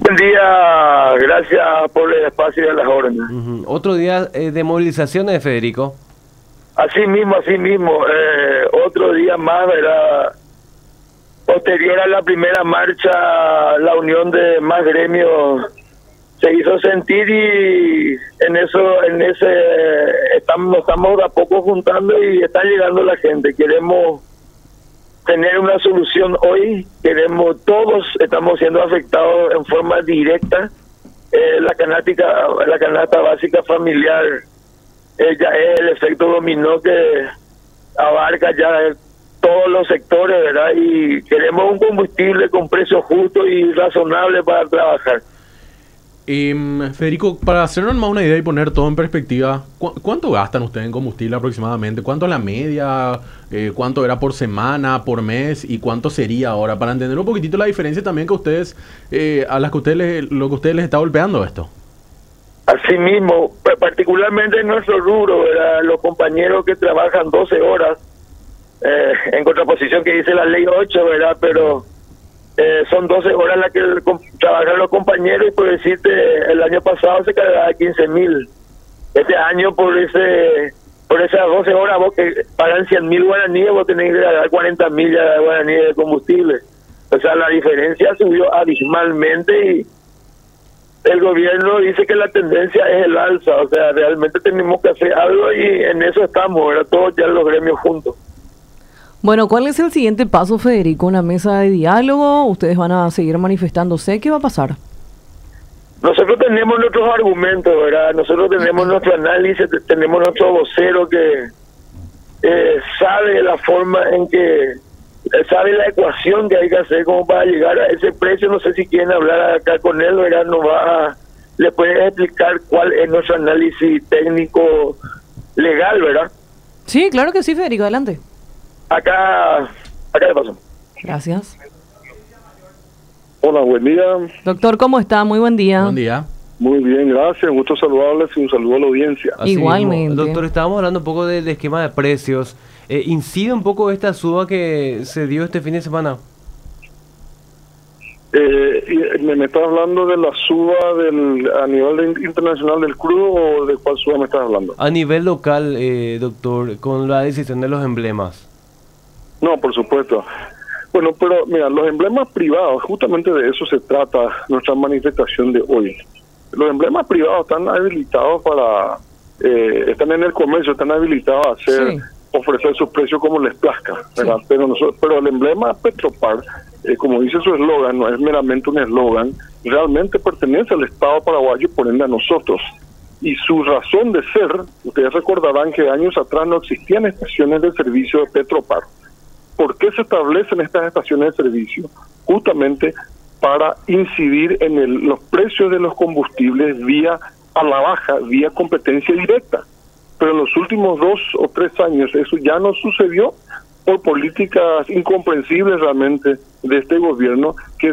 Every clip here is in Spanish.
Buen día, gracias por el espacio y de las órdenes. Otro día de movilizaciones, Federico. Así mismo, otro día más, ¿verdad? Posterior a la primera marcha, la unión de más gremios se hizo sentir y nos estamos de a poco juntando y está llegando la gente. Queremos tener una solución hoy, todos estamos siendo afectados en forma directa. La canasta básica familiar ya es el efecto dominó que abarca ya todos los sectores, ¿verdad? Y queremos un combustible con precio justo y razonable para trabajar. Federico, para hacernos más una idea y poner todo en perspectiva, ¿cuánto gastan ustedes en combustible aproximadamente? ¿Cuánto es la media? ¿Cuánto era por semana, por mes? ¿Y cuánto sería ahora? Para entender un poquitito la diferencia también que ustedes, lo que ustedes les está golpeando esto. Así mismo, particularmente en nuestro rubro, ¿verdad? Los compañeros que trabajan 12 horas, en contraposición que dice la ley 8, ¿verdad? Pero son 12 horas las que trabajan los compañeros y por decirte, el año pasado se cargaba 15.000. Este año por esas 12 horas vos que pagan 100.000 guaraníes, vos tenés que pagar 40.000 ya de guaraníes de combustible. O sea, la diferencia subió abismalmente y el gobierno dice que la tendencia es el alza. O sea, realmente tenemos que hacer algo y en eso estamos, ¿verdad? Todos ya los gremios juntos. Bueno, ¿cuál es el siguiente paso, Federico? ¿Una mesa de diálogo? ¿Ustedes van a seguir manifestándose? ¿Qué va a pasar? Nosotros tenemos nuestros argumentos, ¿verdad? Nosotros tenemos nuestro análisis, tenemos nuestro vocero que sabe la forma en que, sabe la ecuación que hay que hacer como para llegar a ese precio. No sé si quieren hablar acá con él, ¿verdad? Le puede explicar cuál es nuestro análisis técnico legal, ¿verdad? Sí, claro que sí, Federico, adelante. Acá le paso. Gracias. Hola, buen día. Doctor, ¿cómo está? Muy buen día. Buen día. Muy bien, gracias. Un gusto saludarles y un saludo a la audiencia. Así Igualmente. mismo, doctor, estábamos hablando un poco del esquema de precios. ¿Incide un poco esta suba que se dio este fin de semana? ¿Me estás hablando de la suba a nivel internacional del crudo o de cuál suba me estás hablando? A nivel local, doctor, con la decisión de los emblemas. No, por supuesto. Bueno, pero mira, los emblemas privados, justamente de eso se trata nuestra manifestación de hoy. Los emblemas privados están habilitados están en el comercio, están habilitados a ofrecer sus precios como les plazca, ¿verdad? Sí. Pero el emblema Petropar, como dice su eslogan, no es meramente un eslogan, realmente pertenece al Estado paraguayo, por ende a nosotros. Y su razón de ser, ustedes recordarán que años atrás no existían estaciones de servicio de Petropar. ¿Por qué se establecen estas estaciones de servicio? Justamente para incidir en los precios de los combustibles a la baja, vía competencia directa. Pero en los últimos 2 o 3 años eso ya no sucedió por políticas incomprensibles realmente de este gobierno que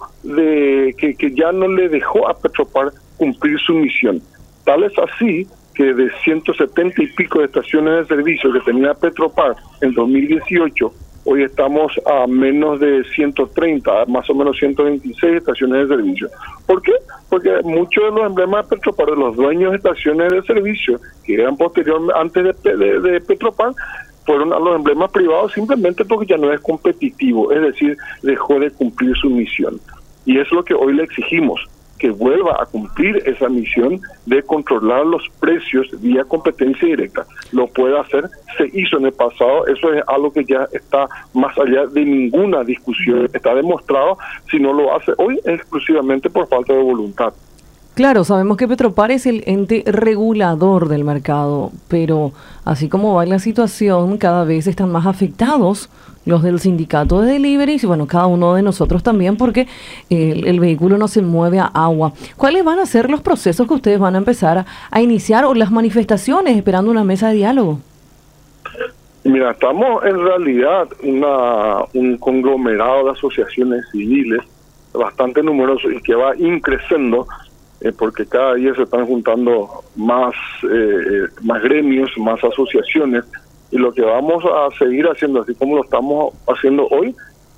ya no le dejó a Petropar cumplir su misión. Tal es así que de 170 y pico de estaciones de servicio que tenía Petropar en 2018, hoy estamos a menos de 130, más o menos 126 estaciones de servicio. ¿Por qué? Porque muchos de los emblemas de Petropar, de los dueños de estaciones de servicio, que eran antes de Petropar, fueron a los emblemas privados simplemente porque ya no es competitivo, es decir, dejó de cumplir su misión. Y es lo que hoy le exigimos, que vuelva a cumplir esa misión de controlar los precios vía competencia directa. Lo puede hacer, se hizo en el pasado, eso es algo que ya está más allá de ninguna discusión, está demostrado. Si no lo hace hoy es exclusivamente por falta de voluntad. Claro, sabemos que Petropar es el ente regulador del mercado, pero así como va la situación, cada vez están más afectados los del sindicato de deliveries y bueno, cada uno de nosotros también, porque el vehículo no se mueve a agua. ¿Cuáles van a ser los procesos que ustedes van a empezar a iniciar o las manifestaciones esperando una mesa de diálogo? Mira, estamos en realidad un conglomerado de asociaciones civiles bastante numeroso y que va increciendo, porque cada día se están juntando más gremios, más asociaciones, y lo que vamos a seguir haciendo, así como lo estamos haciendo hoy,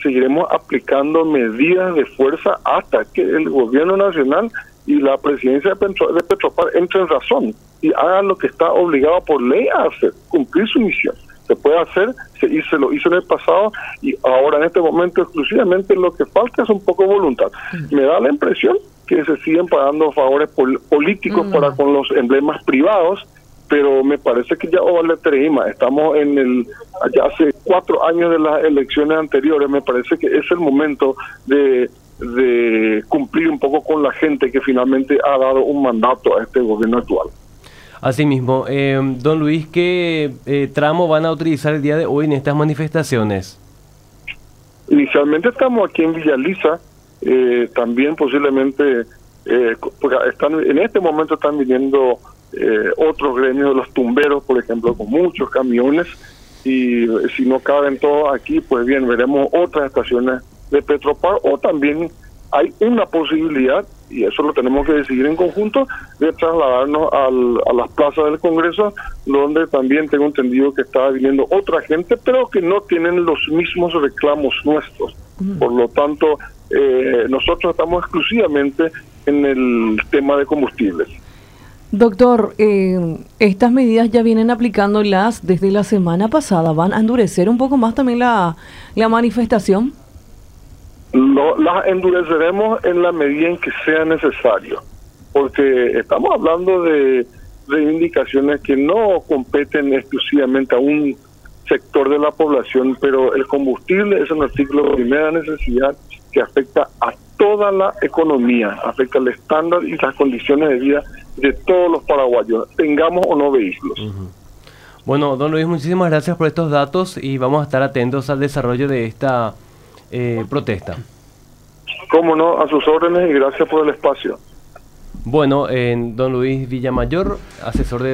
seguiremos aplicando medidas de fuerza hasta que el gobierno nacional y la presidencia de Petropar entren en razón y hagan lo que está obligado por ley a hacer, cumplir su misión. Se puede hacer, se lo hizo en el pasado y ahora en este momento exclusivamente lo que falta es un poco de voluntad. Me da la impresión que se siguen pagando favores políticos para con los emblemas privados, pero me parece que ya vale Tereima. Estamos ya hace 4 años de las elecciones anteriores. Me parece que es el momento de cumplir un poco con la gente que finalmente ha dado un mandato a este gobierno actual. Asimismo, don Luis, ¿qué tramo van a utilizar el día de hoy en estas manifestaciones? Inicialmente estamos aquí en Villa Lisa, también posiblemente, porque en este momento están viniendo otros gremios de los tumberos, por ejemplo, con muchos camiones, y si no caben todos aquí, pues bien, veremos otras estaciones de Petropar, o también hay una posibilidad, y eso lo tenemos que decidir en conjunto, de trasladarnos a las plazas del Congreso, donde también tengo entendido que está viniendo otra gente, pero que no tienen los mismos reclamos nuestros. Por lo tanto, nosotros estamos exclusivamente en el tema de combustibles. Doctor, estas medidas ya vienen aplicándolas desde la semana pasada. ¿Van a endurecer un poco más también la manifestación? No, las endureceremos en la medida en que sea necesario, porque estamos hablando de reivindicaciones que no competen exclusivamente a un sector de la población, pero el combustible es un artículo de primera necesidad que afecta a toda la economía, afecta el estándar y las condiciones de vida de todos los paraguayos, tengamos o no vehículos. Bueno, don Luis, muchísimas gracias por estos datos y vamos a estar atentos al desarrollo de esta protesta. Cómo no, a sus órdenes y gracias por el espacio. Bueno, don Luis Villamayor, asesor de